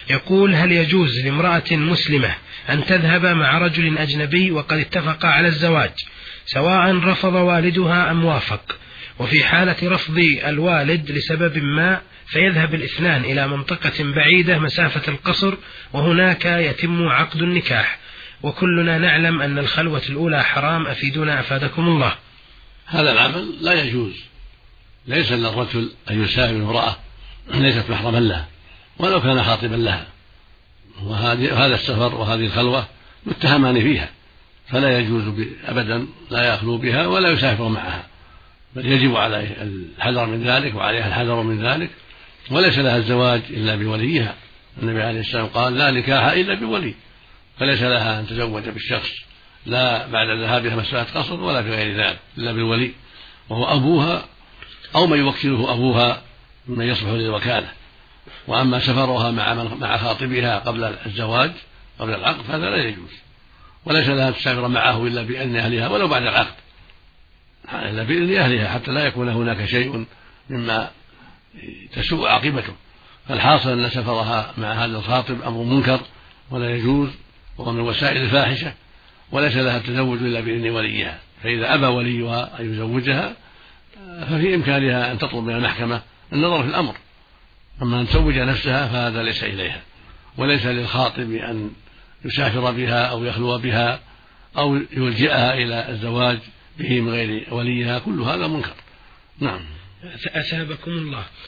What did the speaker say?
يقول: هل يجوز لامرأة مسلمة أن تذهب مع رجل أجنبي وقد اتفقا على الزواج، سواء رفض والدها أم وافق، وفي حالة رفض الوالد لسبب ما فيذهب الاثنان إلى منطقة بعيدة مسافة القصر وهناك يتم عقد النكاح، وكلنا نعلم أن الخلوة الأولى حرام، أفيدونا أفادكم الله. هذا العمل لا يجوز، ليس للرجل أن يسافر امرأة ليست محرما لها ولو كان خاطبا لها، وهذا السفر وهذه الخلوة متهمان فيها، فلا يجوز أبدا لا يخلو بها ولا يسافر معها، بل يجب عليه الحذر من ذلك وعليها الحذر من ذلك، وليس لها الزواج إلا بوليها. النبي عليه السلام قال: لا نكاح إلا بولي، فليس لها أن تزوج بالشخص لا بعد ذهابها مسافة قصر ولا في غير ذلك إلا بالولي، وهو أبوها أو من يوكله أبوها ممن يصلح للوكالة. وأما سفرها مع خاطبها قبل الزواج قبل العقد فهذا لا يجوز، وليس لها تسافر معه إلا بإذن أهلها ولو بعد العقد، إلا بإذن أهلها حتى لا يكون هناك شيء مما تسوء عاقبته. فالحاصل أن سفرها مع هذا الخاطب أمر منكر ولا يجوز، وهو من وسائل الفاحشة، وليس لها التزوج إلا بإذن وليها. فإذا أبى وليها أن يزوجها ففي إمكانها أن تطلب من المحكمة النظر في الأمر، أما أن تزوج نفسها فهذا ليس إليها، وليس للخاطب أن يسافر بها أو يخلو بها أو يلجئها إلى الزواج به من غير وليها، كل هذا منكر. نعم. أثابكم الله.